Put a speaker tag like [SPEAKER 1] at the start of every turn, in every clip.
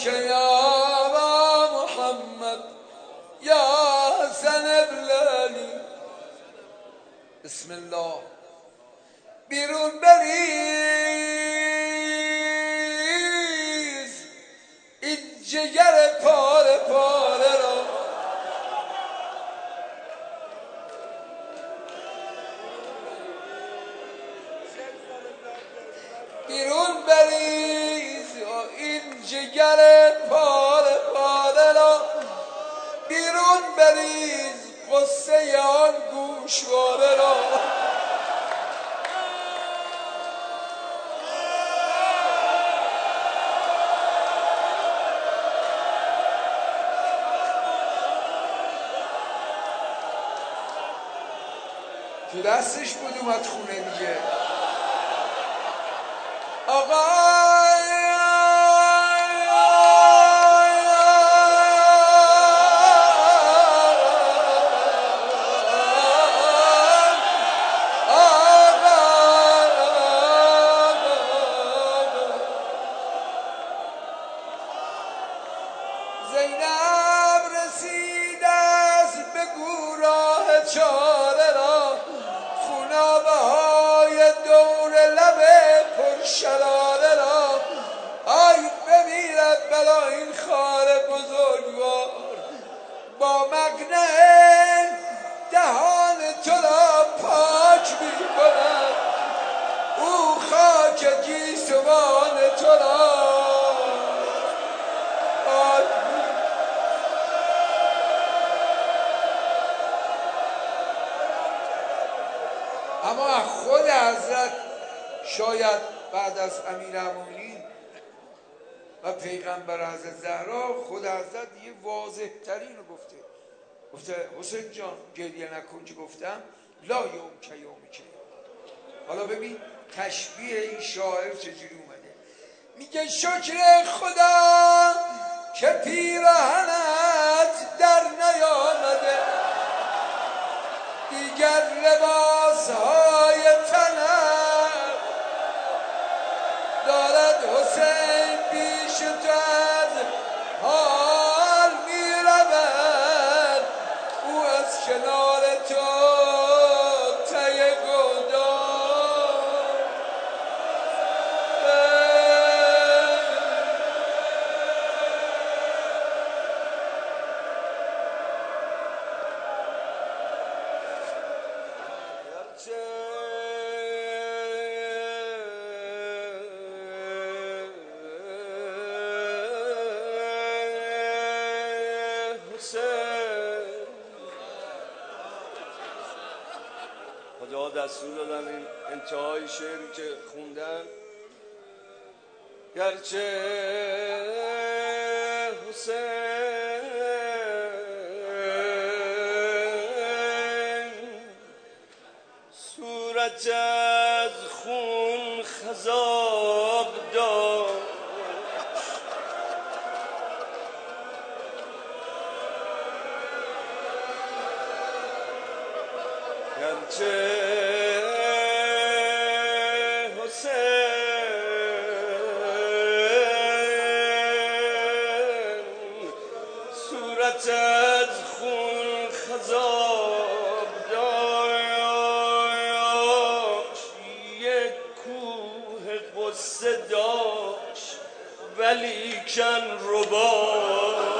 [SPEAKER 1] که یا محمد یا حسن ابن علی. بسم الله. بیرون بریز این جگر پاره پاره را، بیرون بریز این جگر پاره پاره را، بیرون بریز قصه آن گوشواره را. تو دستش بود اومد خونه دیگه. آقا زینب رسید است به گوراه چاره را، خونابه های دور لب پرشراره را. آی بمیرد بلا این خار بزرگوار، با مقنعه دهان تو را پاک می کند، او خاک گیسوان تو را. اما خود حضرت شاید بعد از امیرالمومنین و پیغمبر حضرت زهرا، خود حضرت یه واضح ترین رو گفته حسین جان گریه نکن، که گفتم لا یوم که یوم که. حالا ببین تشبیه این شاعر چجوری اومده. میگه شکر خدا که پیراهنت در نیامده، دیگر لباس های تنت دارد حسین پیش تو از حال می رود، او از کنار تو ته گودال.
[SPEAKER 2] خدا دستور دادن این انتهای شعری که خوندن، گرچه حسین صورت از خون خضاب داشت، گرچه صورت از خون خضاب داشت، یک کوه قصه داشت ولیکن رباب.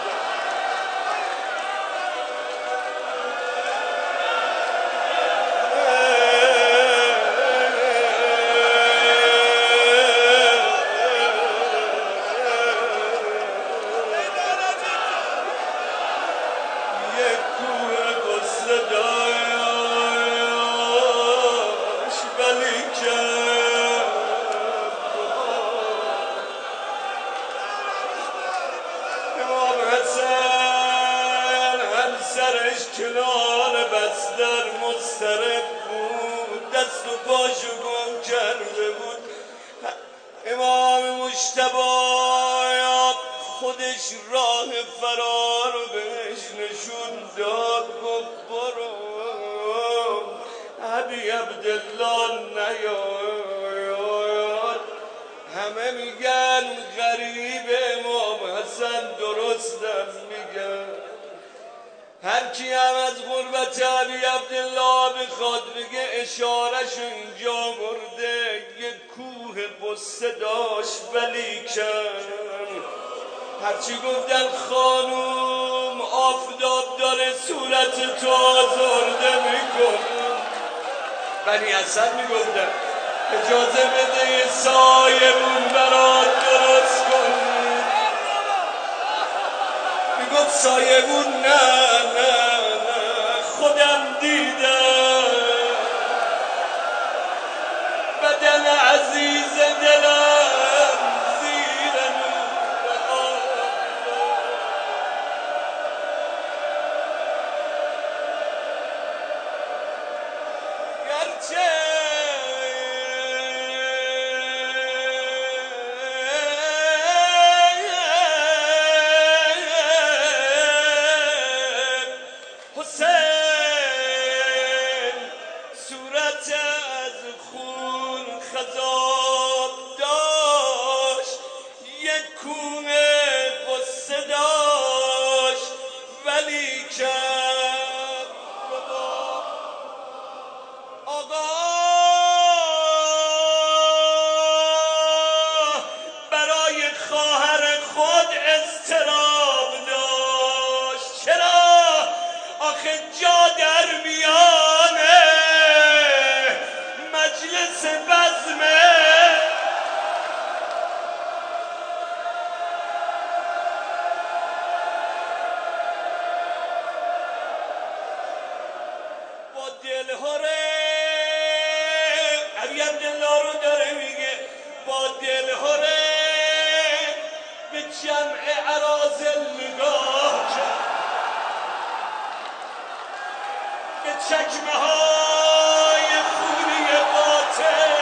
[SPEAKER 2] کنار بستر مضطرب بود، دست و پاشو گم کرده بود. امام مجتبی خودش راه فرار رو بهش نشون داد، گفت برو ابی عبدالله نیار. همه میگن غریب امام رستم میگم هر کی هم از غربت ابی عبدالله بخواد بگه اشارهشو اینجا برده یه کوه قصه داشت ولیکن هرچی گفتن خانوم آفتاب داره صورت تو آزرده میکن بنی اسد میگفتن اجازه بده یه سایبون برات درست کن میگفت سایبون نه خودم دیدم بدن عزیز دلم زیر نور گرچه چکمه های خونی قاتل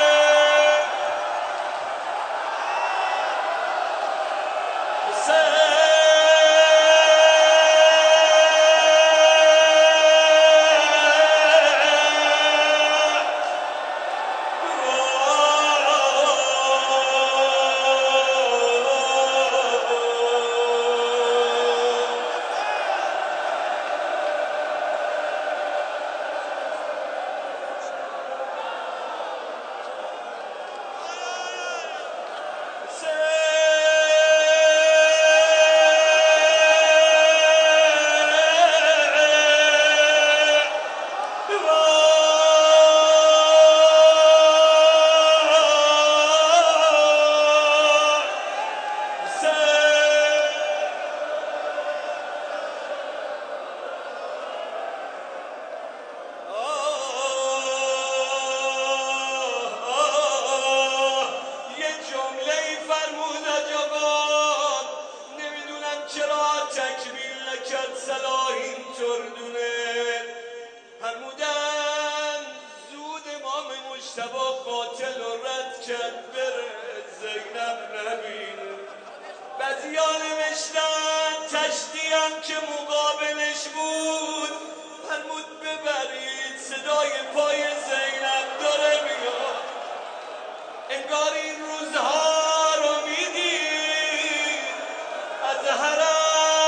[SPEAKER 2] که مقابلش بود فرمود ببرید صدای پای زینب داره میاد انگار این روزها رو میدید از حرم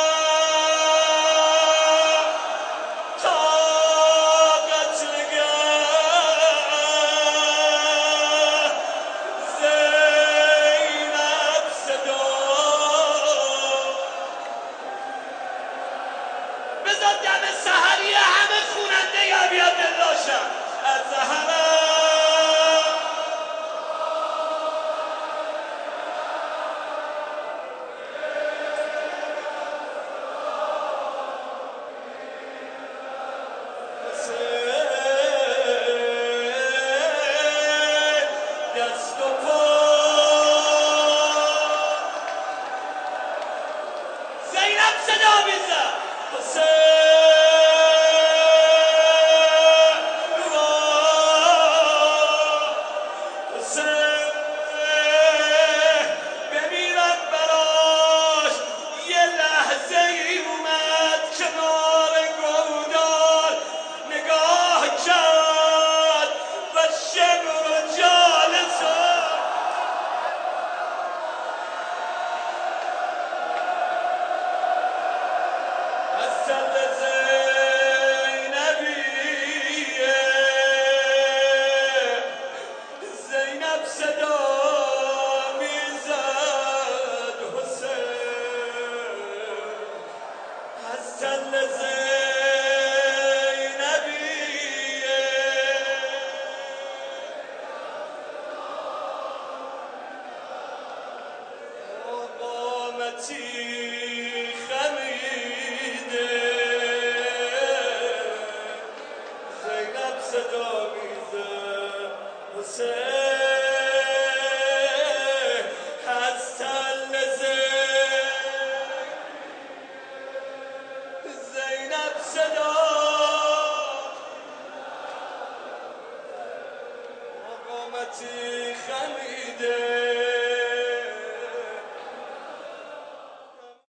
[SPEAKER 2] تا قتلگاه زینب صدا بذار دم سحری همه خوننده ابی عبدالله شم از راحتی